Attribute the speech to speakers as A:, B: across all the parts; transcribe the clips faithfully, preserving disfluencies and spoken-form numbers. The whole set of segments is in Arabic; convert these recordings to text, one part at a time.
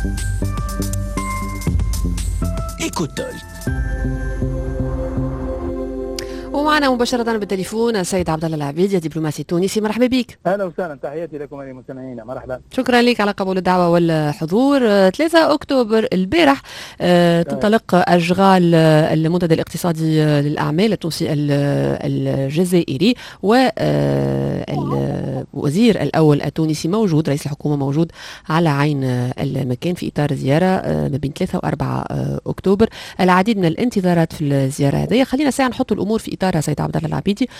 A: إيكوتول.
B: ومعنا مباشرة بالتليفون السيد عبد الله العبيدي دبلوماسي تونسي. مرحبا بك.
C: اهلا وسهلا، تحياتي لكم ايها المستمعين. مرحبا،
B: شكرا لك على قبول الدعوة والحضور. ثلاثة أكتوبر البارح تنطلق أشغال المنتدى الاقتصادي للأعمال التونسي الجزائري، والوزير الأول التونسي موجود، رئيس الحكومة موجود على عين المكان في إطار زيارة ما بين ثلاثة وأربعة أكتوبر. العديد من الانتظارات في الزيارة هذه. خلينا ساعة نحط الأمور في إطارها سيد عبد الله العبيدي،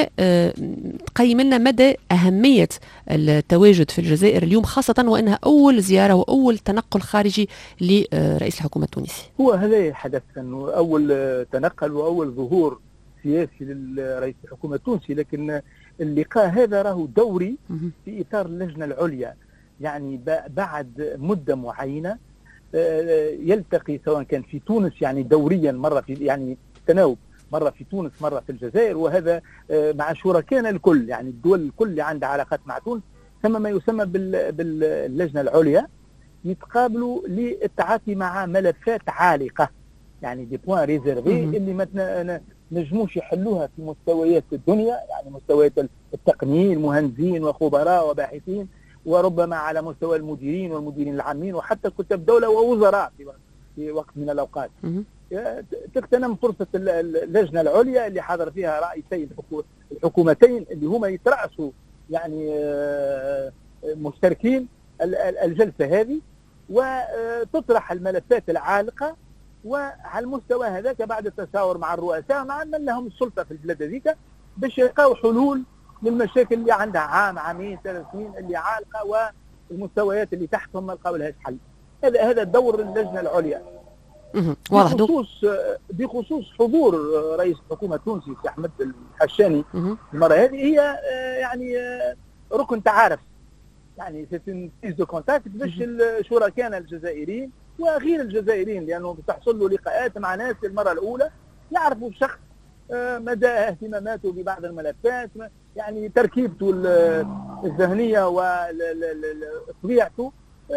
B: وتقيم لنا مدى أهمية التواجد في الجزائر اليوم، خاصة وأنها أول زيارة وأول تنقل خارجي لرئيس الحكومة التونسي.
C: هو هذا حدث أنه أول تنقل وأول ظهور سياسي لرئيس الحكومة التونسي، لكن اللقاء هذا راه دوري في إطار اللجنة العليا، يعني بعد مدة معينة يلتقي سواء كان في تونس يعني دوريا، مرة في يعني تناوب، مرة في تونس مرة في الجزائر، وهذا مع شركائنا الكل، يعني الدول الكل اللي عندها علاقات مع تونس، ثم ما يسمى باللجنة العليا، يتقابلوا للتعاطي مع ملفات عالقة، يعني دي بوان ريزيرفي اللي ما نجموش يحلوها في مستويات الدنيا، يعني مستويات التقنيين، مهندسين وخبراء وباحثين، وربما على مستوى المديرين والمديرين العامين وحتى كتاب دولة ووزراء في وقت من الأوقات. تغتنم فرصة اللجنة العليا اللي حضر فيها رئيسي الحكومتين اللي هما يترأسوا يعني مشتركين الجلسة هذه، وتطرح الملفات العالقة، وعلى المستوى هذاك بعد التشاور مع الرؤساء مع من لهم السلطة في البلاد هذيك باش يلقاو حلول للمشاكل اللي عندها عام عامين ثلاث سنين اللي عالقة، والمستويات اللي تحتهم ما لقاو لهاش حل. هذا هذا دور اللجنة العليا.
B: واضح.
C: بخصوص بخصوص حضور رئيس الحكومة التونسي سي أحمد الحشاني المرة هذه، هي يعني ركن تعارف، يعني سيتين بيز دو كونتاكت باش شركائنا الجزائريين وغير الجزائريين، لأنه تحصل له لقاءات مع ناس للمرة الأولى يعرفوا بشخص مدى اهتماماته ببعض الملفات، يعني تركيبته الذهنية وطبيعته،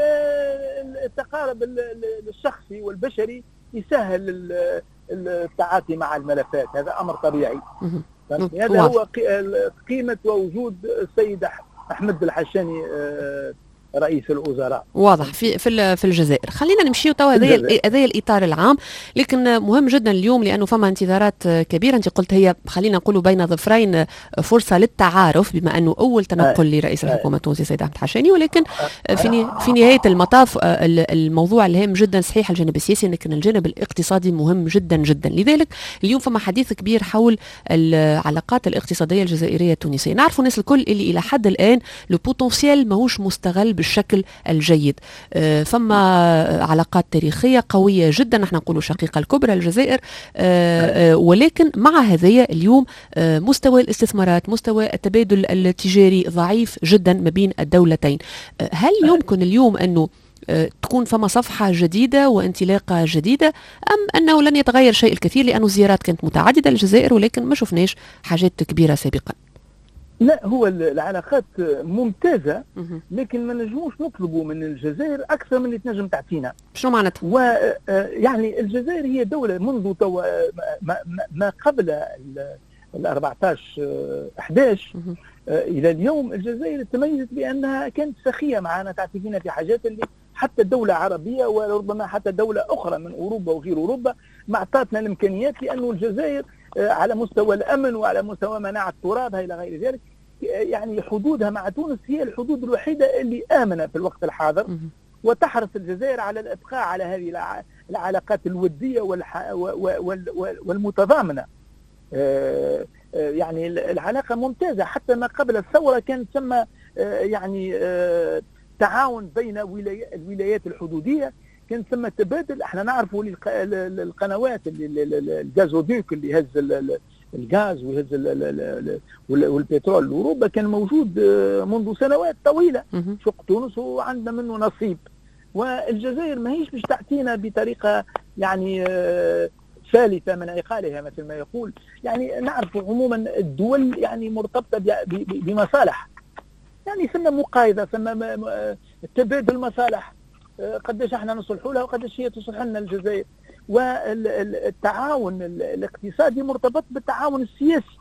C: التقارب الشخصي والبشري يسهل التعاطي مع الملفات، هذا أمر طبيعي. هذا هو قيمة ووجود السيد أحمد الحشاني رئيس الوزراء.
B: واضح في في في الجزائر. خلينا نمشي توا، هذا هذا الاطار العام، لكن مهم جدا اليوم لانه فما انتظارات كبيره. انت قلت هي خلينا نقولوا بين ظفرين فرصه للتعارف، بما انه اول تنقل لرئيس الحكومه التونسي سيد احمد الحشاني، ولكن في في نهايه المطاف الموضوع الهام جدا صحيح الجانب السياسي، لكن الجانب الاقتصادي مهم جدا جدا. لذلك اليوم فما حديث كبير حول العلاقات الاقتصاديه الجزائريه التونسيه. نعرفوا الناس الكل اللي الى حد الان لو بوتنسيال ماهوش مستغل بالشكل الجيد. فما علاقات تاريخية قوية جدا، نحن نقول شقيقة الكبرى الجزائر، ولكن مع هذه اليوم مستوى الاستثمارات، مستوى التبادل التجاري ضعيف جدا ما بين الدولتين. هل يمكن اليوم أنه تكون فما صفحة جديدة وانطلاقة جديدة، أم أنه لن يتغير شيء الكثير لأنه الزيارات كانت متعددة للجزائر ولكن ما شفناش حاجات كبيرة سابقا؟
C: لا، هو العلاقات ممتازة، لكن ما نجموش نطلبوا من الجزائر أكثر من اللي تنجم تعطينا.
B: شنو معناتها؟
C: ويعني الجزائر هي دولة منذ تو ما, ما قبل ال أربعطاش أحد عشر إلى اليوم الجزائر تميزت بأنها كانت سخية معنا، تعطي فينا في حاجات اللي حتى دولة عربية وربما حتى دولة أخرى من أوروبا وغير أوروبا ما أعطتنا الإمكانيات، لأنه الجزائر على مستوى الأمن وعلى مستوى مناعة التراب إلى غير ذلك، يعني حدودها مع تونس هي الحدود الوحيدة اللي آمنة في الوقت الحاضر، وتحرص الجزائر على الإبقاء على هذه العلاقات الودية والمتضامنة. يعني العلاقة ممتازة، حتى ما قبل الثورة كان ثم يعني تعاون بين الولايات الحدودية، كان ثم تبادل. احنا نعرفوا القنوات الغازوديك اللي هز الغاز ويهز والبترول لاوروبا كان موجود منذ سنوات طويله، شق تونس وعندنا منه نصيب، والجزائر ما هيش باش تعطينا بطريقه يعني ثالثه من عقالها مثل ما يقول. يعني نعرف عموما الدول يعني مرتبطه بمصالح، يعني ثم مقايضه، ثم تبادل مصالح، قداش احنا نصلحوا لها وقداش هي تصلح لنا الجزائر. والتعاون الاقتصادي مرتبط بالتعاون السياسي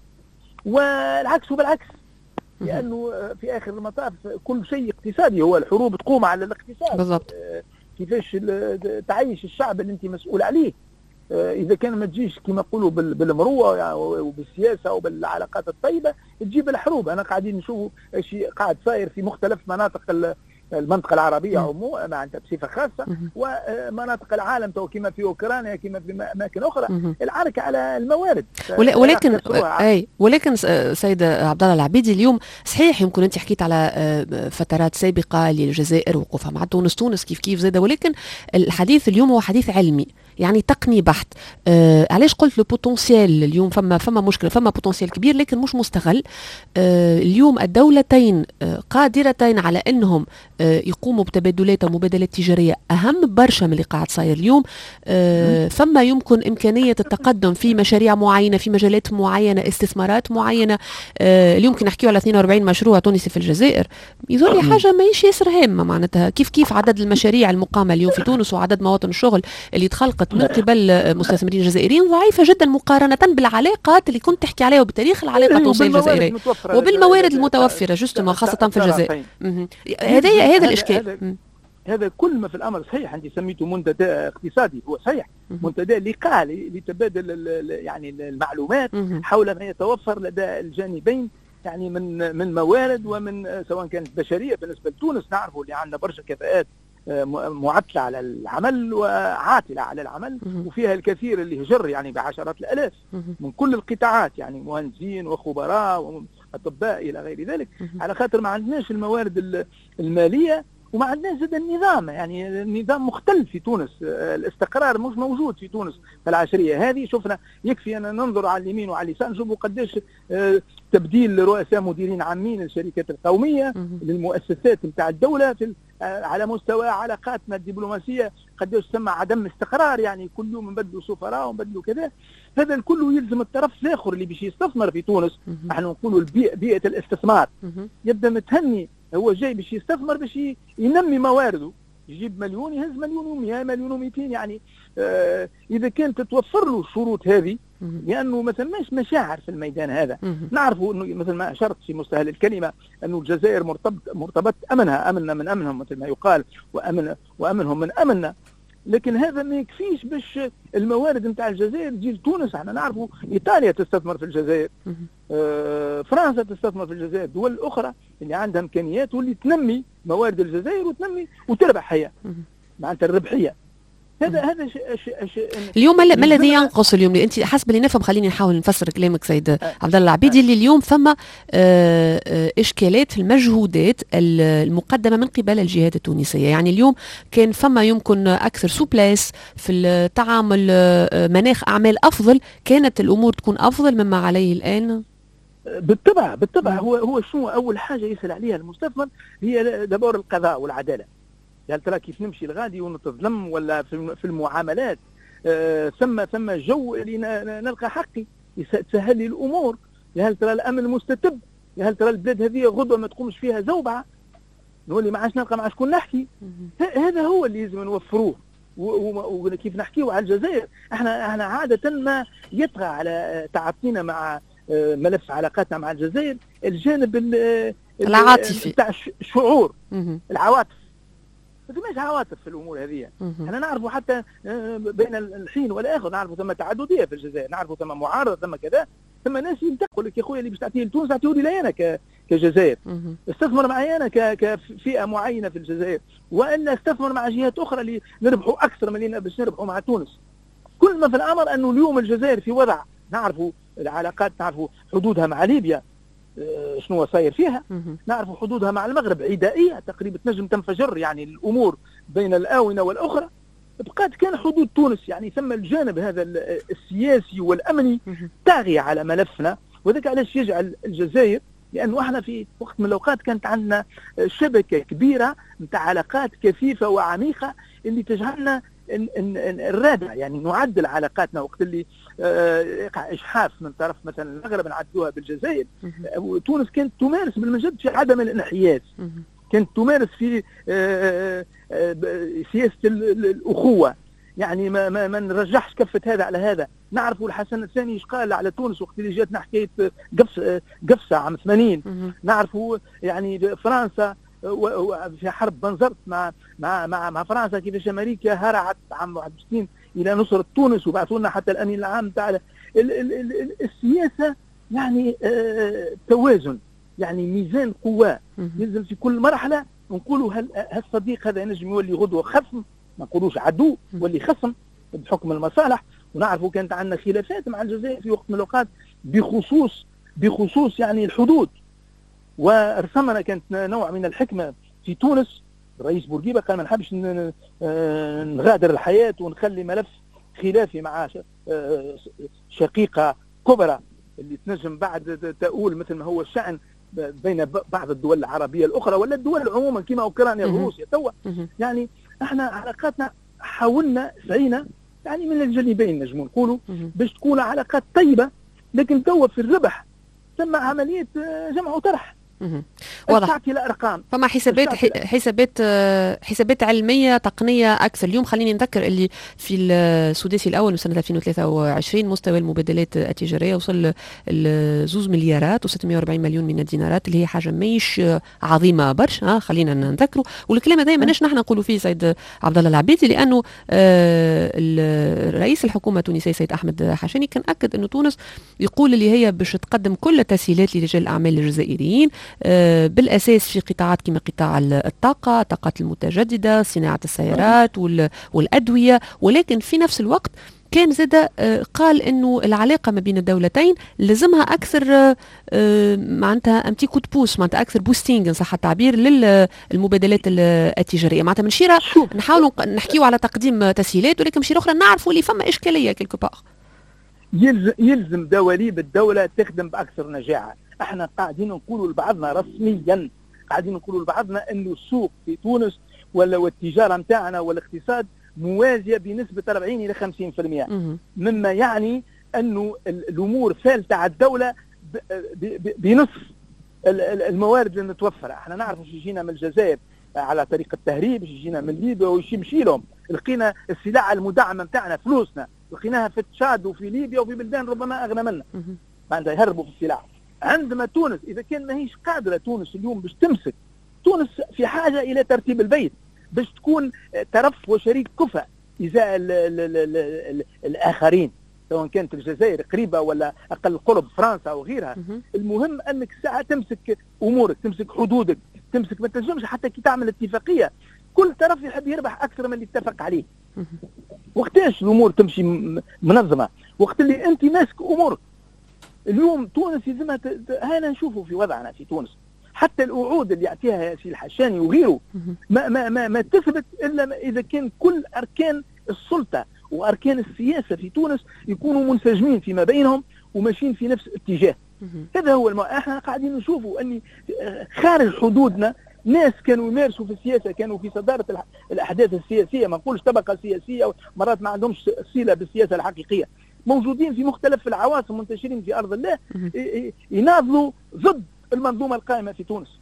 C: والعكس وبالعكس، لانه في اخر المطاف كل شيء اقتصادي، هو الحروب تقوم على الاقتصاد
B: بالضبط.
C: كيفاش تعيش الشعب اللي انت مسؤول عليه. اذا كان ما تجيش كما يقولوا بالمروه وبالسياسه وبالعلاقات الطيبه تجيب الحروب. انا قاعدين نشوفوا شيء قاعد صاير في مختلف مناطق المنطقه العربيه عموما معناتها بصفه خاصه، ومناطق العالم تو كما في اوكرانيا كما في اماكن اخرى، العركه على الموارد.
B: ولكن اي ولكن سيد عبد الله العبيدي، اليوم صحيح يمكن انت حكيت على فترات سابقه للجزائر وقوفها مع تونس، تونس كيف كيف زاده، ولكن الحديث اليوم هو حديث علمي يعني تقني بحت. آه علاش قلت لو بوتنسيال اليوم فما فما مشكله، فما بوتنسيال كبير لكن مش مستغل. آه اليوم الدولتين آه قادرتين على انهم آه يقوموا بتبادلات ومبادلات تجاريه اهم برشا من اللي قاعد صاير اليوم. آه فما يمكن امكانيه التقدم في مشاريع معينه في مجالات معينه، استثمارات معينه. آه اليوم كي نحكيو على اثنين وأربعين مشروع تونسي في الجزائر يظل لي حاجه ماهيش ياسر هامه، معناتها كيف كيف عدد المشاريع المقامه اليوم في تونس وعدد مواطن الشغل اللي تخلقت من قبل مستثمرين جزائريين ضعيفة جدا مقارنة بالعلاقات اللي كنت تحكي عليها وبتاريخ العلاقة التونسية الجزائرية وبالموارد المتوفرة جستما خاصة في الجزائر. هذا هذا الإشكال.
C: هذا كل ما في الأمر صحيح. عندي سميته منتدى اقتصادي، هو صحيح منتدى لقاء لتبادل يعني المعلومات حول ما يتوفر لدى الجانبين، يعني من من موارد ومن سواء كانت بشرية. بالنسبة لتونس نعرفوا اللي عندنا برشا كفاءات معتلة على العمل وعاتلة على العمل، وفيها الكثير اللي هجر يعني بعشرات الآلاف من كل القطاعات، يعني مهندسين وخبراء وأطباء إلى غير ذلك، على خاطر ما عندناش الموارد المالية وما عندناش زاد النظام. يعني النظام مختلف في تونس، الاستقرار مش موجود في تونس في العشرية هذه. شفنا يكفي أن ننظر على اليمين وعلى اليسار نشوفوا قداش تبديل رؤساء مديرين عامين للشركات القومية للمؤسسات نتاع الدولة في على مستوى علاقاتنا الدبلوماسية، قداش تسمى عدم استقرار، يعني كل يوم نبدلوا سفراء ونبدلوا كذا. هذا الكل يلزم الطرف الآخر اللي باش يستثمر في تونس، احنا نقولوا بيئة الاستثمار، يبدا متهني هو جاي باش يستثمر باش ينمي موارده، يجيب مليون يهز مليون ومئة مليون ومئتين. يعني آه إذا كانت تتوفر له الشروط هذه، لأنه ما ثماش مشاعر في الميدان هذا. نعرفوا أنه مثل ما أشرت في مستهل الكلمة أنه الجزائر مرتبط مرتبط أمنها، أمننا من أمنهم مثل ما يقال، وأمن وأمنهم من أمننا. لكن هذا ما يكفيش باش الموارد نتاع الجزائر تجي لتونس. احنا نعرفوا ايطاليا تستثمر في الجزائر، آه فرنسا تستثمر في الجزائر، دول اخرى اللي عندها امكانيات واللي تنمي موارد الجزائر وتنمي وتربح هي معناتها الربحيه. هذا هذا شيء شيء شيء
B: اليوم ما الذي ينقص اليوم؟ انت حسب اللي نفهم، خليني نحاول نفسر كلامك سيد عبد الله العبيدي، اللي اليوم فما اشكالات في المجهودات المقدمه من قبل الجهات التونسيه. يعني اليوم كان فما يمكن اكثر سوبلاس في التعامل، مناخ اعمال افضل، كانت الامور تكون افضل مما عليه الان.
C: بالطبع بالطبع. هو هو شنو اول حاجه يسال عليها المستثمر هي دبور القضاء والعداله. هل ترى كيف نمشي الغادي ونتظلم ولا في المعاملات آه ثم ثم جو اللي نلقى حقي تسهل لي الامور. هل ترى الامن مستتب؟ هل ترى البلاد هذه غدوه ما تقومش فيها زوبعه نولي ما عادش نلقى مع شكون نحكي. هذا هو اللي لازم نوفروه. وكيف نحكيو على الجزائر، احنا احنا عاده ما يطغى على تعاطينا مع ملف علاقاتنا مع الجزائر الجانب
B: العاطفي
C: بتاع الشعور، العواطف. ما فماش عواطف في الامور هذه. احنا نعرفوا حتى بين الحين والاخر نعرفوا ثم تعدديه في الجزائر، نعرفوا ثم معارضه ثم كذا، ثم ناس ينتقوا لك يا خويا اللي باش تعطيه لتونس تعطيه لي انا كجزائر، استثمر معي انا كفئه معينه في الجزائر، والا استثمر مع جهات اخرى اللي نربحوا اكثر من اللي باش نربحوا مع تونس. كل ما في الامر انه اليوم الجزائر في وضع نعرفوا العلاقات، نعرفوا حدودها مع ليبيا شنو صاير فيها، نعرفوا حدودها مع المغرب عدائيه تقريبا تنجم تنفجر يعني الامور بين الاونه والاخرى. بقات كان حدود تونس يعني ثم الجانب هذا السياسي والامني طاغي على ملفنا، وذلك علاش يجعل الجزائر، لانه احنا في وقت من الاوقات كانت عندنا شبكه كبيره نتاع علاقات كثيفه وعميقه اللي تجعلنا الرادع يعني نعدل علاقاتنا وقت اللي يقع إجحاف من طرف مثلا المغرب نعدلوها بالجزائر. تونس كانت تمارس بالمجد في عدم الانحياز، كانت تمارس في سياسة الأخوة، يعني ما ما ما نرجحش كفة هذا على هذا. نعرفوا الحسن الثاني ايش قال على تونس وقت اللي جاتنا حكاية قفص قفصة عام ثمانين. نعرفوا يعني فرنسا في حرب بنزرت مع مع مع مع فرنسا كيفاش امريكا هرعت عام واحد وستين الى نصرة تونس وبعثوا لنا حتى الامين العام تاع السياسة. يعني آه توازن، يعني ميزان قوى. يلزم في كل مرحلة نقولوا هل هالصديق هذا ينجم يولي غدوة خصم، ما نقولوش عدو، يولي خصم بحكم المصالح. ونعرفوا كانت عندنا خلافات مع الجزائر في وقت من الأوقات بخصوص بخصوص يعني الحدود، ورسمنا كانت نوع من الحكمة في تونس. الرئيس بورقيبة قال ما نحبش نغادر الحياة ونخلي ملف خلافي مع شقيقة كبرى اللي تنجم بعد تقول مثل ما هو الشأن بين بعض الدول العربية الأخرى ولا الدول عموما كما أوكرانيا وروسيا توا. يعني احنا علاقاتنا حاولنا سعينا يعني من الجانبين نجم نقولوا باش تكون علاقات طيبة، لكن توا في الربح ثم عملية جمع وطرح.
B: واضح.
C: تعطي الارقام
B: فما حسابات حسابات حسابات علميه تقنيه اكثر. اليوم خليني نذكر اللي في السداسي الاول من سنه ألفين وثلاثة وعشرين مستوى المبادلات التجاريه وصل ل زوز مليارات وستمائة وأربعين مليون من الدينارات، اللي هي حاجه ماهيش عظيمه برشا. ها خلينا نذكروا، والكلام هذا ماناش نحن نقولوا فيه سيد عبد الله العبيدي، لانه رئيس الحكومه التونسيه سيد احمد حشاني كان اكد انه تونس يقول اللي هي باش تقدم كل التسهيلات لرجال الاعمال الجزائريين بالأساس في قطاعات كما قطاع الطاقة، الطاقات المتجددة، صناعة السيارات والأدوية. ولكن في نفس الوقت كان زاد قال انه العلاقه ما بين الدولتين لازمها اكثر معناتها امتي كود بوس، معناتها اكثر بوستينغ ان صح التعبير للمبادلات التجاريه. معناتها من شيره نحاولوا نحكيوا على تقديم تسهيلات، ولكن من شيره اخرى نعرفوا اللي فما اشكاليه كيلكو باغ.
C: يلزم يلزم دواليب الدوله تخدم باكثر نجاعه. احنا قاعدين نقولوا لبعضنا رسميا، قاعدين نقولوا لبعضنا انه السوق في تونس ولا والتجاره نتاعنا والاقتصاد موازيه بنسبه أربعين الى خمسين بالمئة، مما يعني انه الامور فالته على الدوله بنصف الموارد اللي متوفره. احنا نعرف ايش يجينا من الجزائر على طريق التهريب، ايش يجينا من ليبيا وايش يمشي لهم. لقينا السلع المدعمه نتاعنا فلوسنا لقيناها في تشاد وفي ليبيا وفي بلدان ربما اغنى منا، معناتها يهربوا في السلع. عندما تونس اذا كان ماهيش قادره تونس اليوم باش تمسك، تونس في حاجه الى ترتيب البيت باش تكون طرف وشريك كفء ازاء ال ال ال ال ال الاخرين، سواء كانت الجزائر قريبه ولا اقل قرب فرنسا او غيرها. المهم انك ساعه تمسك امورك، تمسك حدودك، تمسك ما تنجمش حتى كي تعمل اتفاقيه كل طرف يحب يربح اكثر من اللي اتفق عليه. وقتاش الامور تمشي منظمه؟ وقت اللي انت ماسك امورك. اليوم تونس يلزمها هانا نشوفوا في وضعنا في تونس حتى الوعود اللي يعطيها سي الحشاني وغيره ما ما ما, ما تثبت الا اذا كان كل اركان السلطه واركان السياسه في تونس يكونوا منسجمين فيما بينهم وماشيين في نفس الاتجاه. هذا هو الم... احنا قاعدين نشوفوا اني خارج حدودنا ناس كانوا يمارسوا في السياسه، كانوا في صداره الاحداث السياسيه، ما نقولش طبقه سياسيه مرات ما عندهمش صله بالسياسه الحقيقيه، موجودين في مختلف العواصم منتشرين في ارض الله يناضلوا ضد المنظومه القائمه في تونس.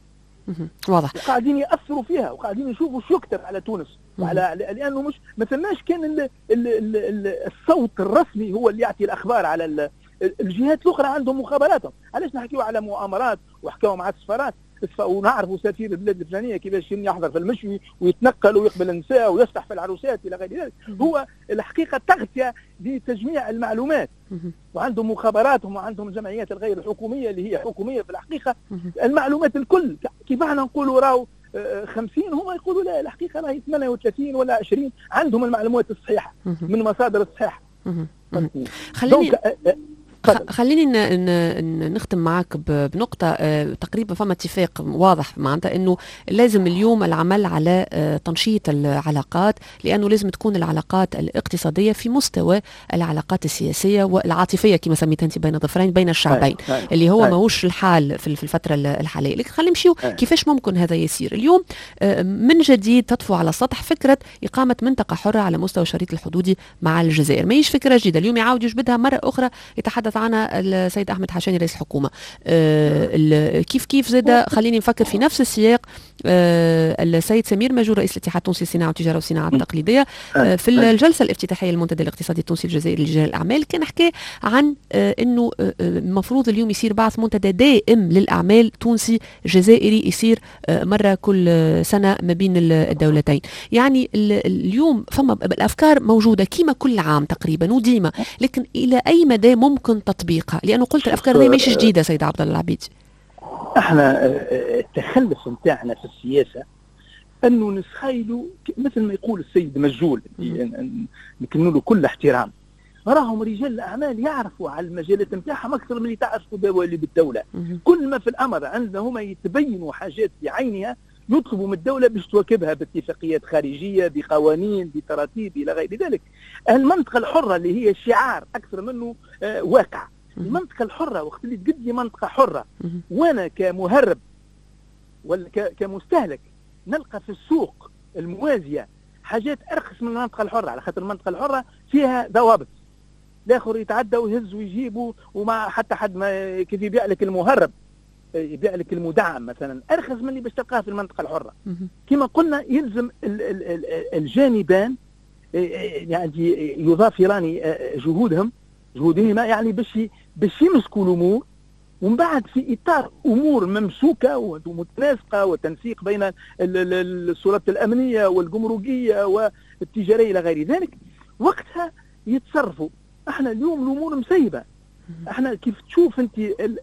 B: واضح.
C: وقاعدين ياثروا فيها وقاعدين يشوفوا شو يكتب على تونس وعلى لانه مش ما ثماش كان ال ال ال ال الصوت الرسمي هو اللي يعطي الاخبار على الجهات الاخرى، عندهم مخابراتهم. علاش نحكيوا على مؤامرات وحكاوا مع السفارات ونعرفوا سفير البلاد الفلانيه كيفاش يحضر في المشوي ويتنقل ويقبل النساء ويفتح في العروسات الى غير ذلك. هو الحقيقه تغطيه لتجميع المعلومات، وعندهم مخابراتهم وعندهم الجمعيات الغير الحكوميه اللي هي حكوميه في الحقيقه. المعلومات الكل كيف احنا نقولوا راهو خمسين، هم يقولوا لا الحقيقه راهي ثمانية وثلاثين ولا عشرين، عندهم المعلومات الصحيحه من مصادر الصحيحه.
B: خليني خليني نختم معك بنقطة تقريبا. فما اتفاق واضح معناتها انه لازم اليوم العمل على تنشيط العلاقات، لانه لازم تكون العلاقات الاقتصادية في مستوى العلاقات السياسية والعاطفية كما سميتها انت بين ضفرين بين الشعبين، اللي هو ماهوش الحال في الفترة الحالية. لكن خلينا نمشيو كيفاش ممكن هذا يصير. اليوم من جديد تطفو على السطح فكرة إقامة منطقة حرة على مستوى الشريط الحدودي مع الجزائر. ما هيش فكرة جديدة، اليوم يعاود يجبدها مرة أخرى، يتحدث تحدث عنها السيد أحمد حشاني رئيس الحكومة. آه كيف كيف زاد خليني نفكر في نفس السياق آه السيد سمير ماجور رئيس الاتحاد التونسي للصناعة والتجارة والصناعة التقليدية آه في الجلسة الافتتاحية للمنتدى الاقتصادي التونسي الجزائري لرجال الأعمال كان حكى عن آه أنه المفروض آه اليوم يصير بعث منتدى دائم للأعمال تونسي جزائري يصير آه مرة كل سنة ما بين الدولتين. يعني اليوم فما الأفكار موجودة كيما كل عام تقريبا وديما، لكن إلى أي مدى ممكن تطبيقها؟ لأنه قلت الأفكار دي مش جديدة سيد عبد الله العبيدي.
C: احنا التخلف نتاعنا في السياسة أنه نسخيلوا مثل ما يقول السيد مجول نكنوا له كل احترام، راهم رجال الأعمال يعرفوا على المجالات نتاعهم أكثر من اللي تعرفوا اللي بالدولة. كل ما في الأمر عندهم يتبينوا حاجات بعينها يطلبوا من الدولة باش تواكبها باتفاقيات خارجية بقوانين بتراتيب إلى غير ذلك. المنطقة الحرة اللي هي شعار أكثر منه آه واقع. المنطقة الحرة وقت اللي تقد لي منطقة حرة وأنا كمهرب ولا كمستهلك نلقى في السوق الموازية حاجات أرخص من المنطقة الحرة، على خاطر المنطقة الحرة فيها ضوابط، الآخر يتعدى ويهز ويجيبه وما حتى حد ما كيف يبيع لك المهرب يبيع لك المدعم مثلا أرخص من اللي باش تلقاه في المنطقة الحرة. كما قلنا يلزم الجانبان يعني يضافران جهودهم جهودهما يعني باش باش يمسكوا الأمور، ومن بعد في إطار أمور ممسوكة ومتناسقة وتنسيق بين السلطات الأمنية والجمركية والتجارية إلى غير ذلك، وقتها يتصرفوا. احنا اليوم الأمور مسيبة. احنا كيف تشوف انت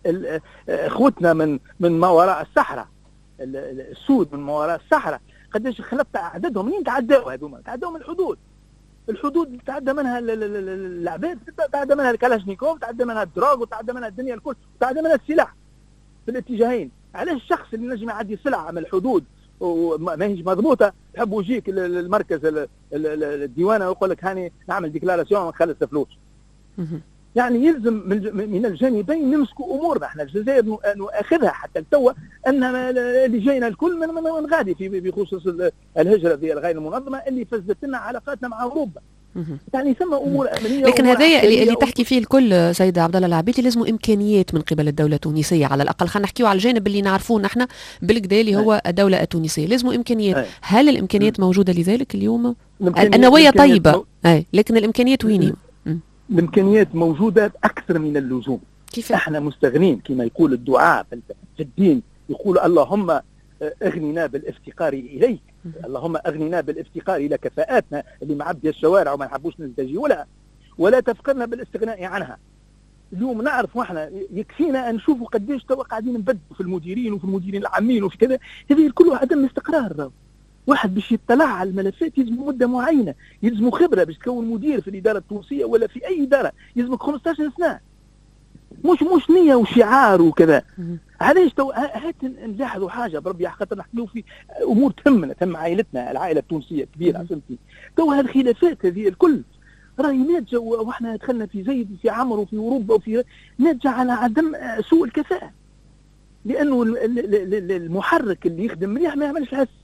C: اخوتنا من من ما وراء الصحراء السود من ما وراء الصحراء قداش خلطت اعدادهم منين تعداوا هذوما تعداوا من الحدود الحدود تعدى منها العباد تعدى منها الكلاشنيكوف تعدى منها الدراغ وتعدى منها الدنيا الكل وتعدى منها السلاح في الاتجاهين. علاش الشخص اللي نجم يعدي سلعه من الحدود وما هيش مضبوطه تحبوا يجيك المركز الديوانه ويقول لك هاني نعمل ديكلاراسيون ونخلص فلوس؟ يعني يلزم من الجانبين نمسكوا امورنا. احنا الجزائر ناخذها حتى توا ان اللي جاينا الكل من, من غادي في بخصوص الهجره في الغير المنظمه اللي فسدت لنا علاقاتنا مع اوروبا. يعني ثم امور امنيه
B: لكن هذا اللي, اللي تحكي فيه الكل سيد عبد الله العبيدي لازم امكانيات من قبل الدوله التونسيه على الاقل. خلينا نحكيو على الجانب اللي نعرفوه نحن بالكدا اللي هو الدوله التونسيه لازم امكانيات. أي. هل الامكانيات موجوده لذلك اليوم؟ النوايا طيبه اي لكن الامكانيات وين؟
C: الامكانيات موجوده اكثر من اللزوم. كيف احنا مستغنين كما يقول الدعاء في الدين يقول اللهم اغننا بالافتقار اليك، اللهم اغننا بالافتقار الى كفاءاتنا اللي معبيه الشوارع وما نحبوش نلتجي ولا ولا تفقدنا بالاستغناء عنها. اليوم نعرف واحنا يكفينا ان نشوفوا قديش توا قاعدين نبدوا في المديرين وفي المديرين العامين وفي كذا، هذه كله عدم استقرار. واحد باش يطلع على الملفات يلزم مده معينه، يلزم خبره باش تكون مدير في الاداره التونسيه ولا في اي اداره يلزمك خمسطاش سنه، مش مش نيه وشعار وكذا. علاش تو هات نلاحظوا حاجه بربي خاطر نحكيو في امور تهمنا تهم عائلتنا العائله التونسيه كبيره فهمتي. تو هذه الخلافات هذه الكل راهي ناتجه واحنا دخلنا في زيد في عمر وفي اوروبا وفي ناتجه على عدم سوء الكفاءه، لانه المحرك اللي يخدم مليح ما يعملش الحس.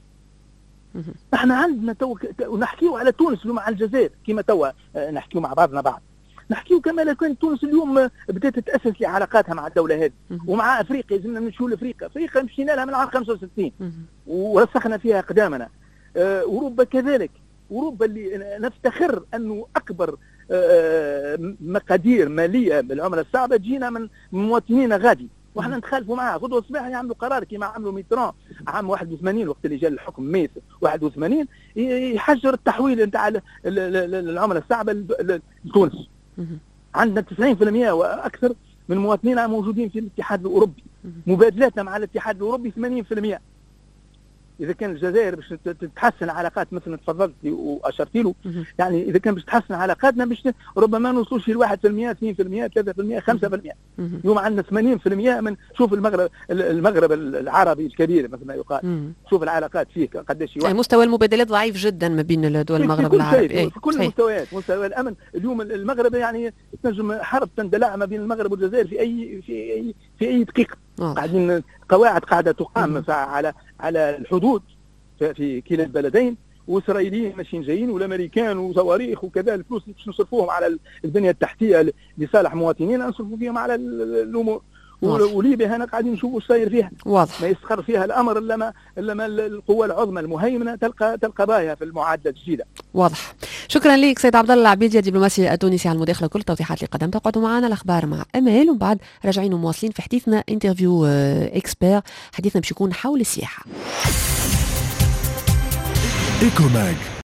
C: احنا عندنا تو ونحكيو على تونس اليوم على الجزائر كما تو نحكيو مع بعضنا بعض، نحكيو كما لو كان تونس اليوم بدات تتاسس لعلاقاتها مع الدوله هذه ومع افريقيا. لازمنا نمشيو لافريقيا، افريقيا مشينا لها من عام خمسة وستين ورسخنا فيها اقدامنا. اه اوروبا كذلك، اوروبا اللي نفتخر انه اكبر اه مقادير ماليه بالعمله الصعبه تجينا من مواطنين غادي واحنا نتخالفوا معاه. غدوه الصباح يعملوا قرار كما عملوا ميتران عام واحد وثمانين وقت اللي جاء الحكم ميت واحد وثمانين يحجر التحويل نتاع العمله الصعبه لتونس. عندنا تسعين بالمئة واكثر من مواطنينا موجودين في الاتحاد الاوروبي، مبادلاتنا مع الاتحاد الاوروبي ثمانين بالمئة. اذا كان الجزائر باش تتحسن علاقات مثل ما تفضلت واشرتي له، يعني اذا كان باش تحسن علاقاتنا باش ربما ما نوصلوش ل واحد بالمئة اثنين بالمئة ثلاثة بالمئة خمسة بالمئة. اليوم عندنا ثمانين بالمئة من شوف المغرب المغرب العربي الكبير مثل ما يقال، شوف العلاقات فيه قداش
B: يعني مستوى المبادلات ضعيف جدا ما بين دول المغرب العربي
C: في, في كل المستويات. مستوى الامن اليوم المغرب يعني تنجم حرب تندلع ما بين المغرب والجزائر في اي في اي في اي دقيقه. قاعدين قواعد قاعده تقام على على الحدود في كلا البلدين، واسرائيليين ماشيين جايين والامريكان وصواريخ وكذا، الفلوس اللي باش نصرفوهم على البنيه التحتيه لصالح مواطنين نصرفوا فيهم على الامور. وليبيا هنا قاعدين نشوفوا ايش صاير فيها،
B: واضح.
C: ما يستقر فيها الامر الا ما الا ما القوى العظمى المهيمنه تلقى تلقى رايها في المعادله الجديده.
B: واضح. شكرا لك سيد عبد الله العبيدي الدبلوماسي التونسي على المداخله كل التوضيحات اللي قدمتها. قعدوا معنا الاخبار مع امال ومن بعد راجعين ومواصلين في حديثنا انترفيو اكسبير. حديثنا باش يكون حول السياحه.
A: إيكوماج